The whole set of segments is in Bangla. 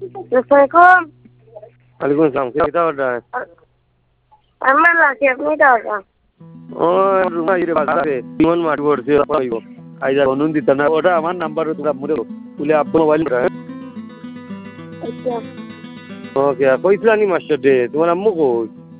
Assalamualaikum. Waalaikumsalam. Kita order. Amma lagi apni ta order. Oh, rumah ini bahasa. Timon mati borsi apa itu? Aja konun di tanah. Order aman number itu kamu dulu. Boleh apa mobile order? Acha. Okay. Kau Islami master deh. Tuan ammu ko.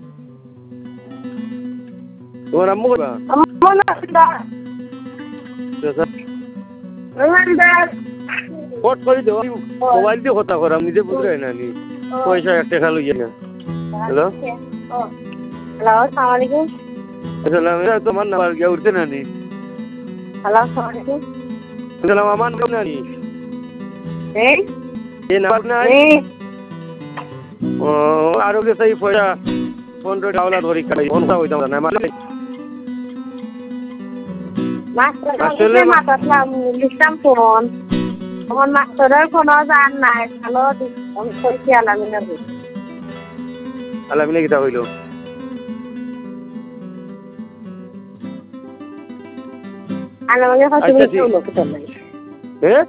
Tuan ammu ko. Amma na Sir. Remember. What kau itu? Mobile dia kota korang. Nije bukan na ni. Kau isa ekte kalau ye na. Hello. Hello, assalamualaikum. Assalamualaikum. Tuan number dia urte na ni. Hello, assalamualaikum. Assalamualaikum aman na ni. Eh? Ye number na. Eh. Oh, आरोग्य सही पैसा 100 डावला धोरी काढाई कोण होता ना मला Master matatla listam phone. Phone master phone jan nai halo on koisi alamina ru. আলামিনে কিটা হইলো Alamina ko tumi tulo ko talay. eh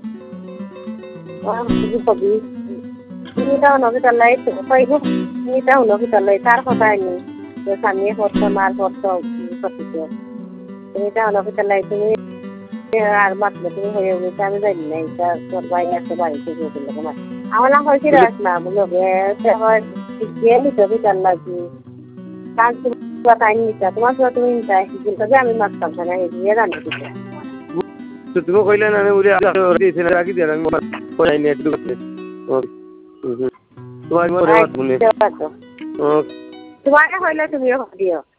Hindi ko bi. Hindi daw no kita talay to. Pai ko hindi daw no kita talay tar ko tayo ni. Yo sami hoto mar hoto patito. Hindi daw no kita talay to. আর মাত্র তুমি হয়ে গেছে আমি জানি না এটা তোর ভাই আছে বাড়িতে গিয়ে দিল তোমার আমার নাম হয়েছে রাসনা বুঝলো গিয়ে নিতে বিচার লাগি কাজ তাই নিতে তোমার সাথে তুমি নিতে কিন্তু আমি মারতাম না গিয়ে জানি দিতে তো তুমি কইলে না উড়ে দিয়েছে না রাখি দিয়ে আমি কোথায় নিয়ে একটু করতে তোমার মনে রাত বলে তোমাকে হইলে তুমিও দিও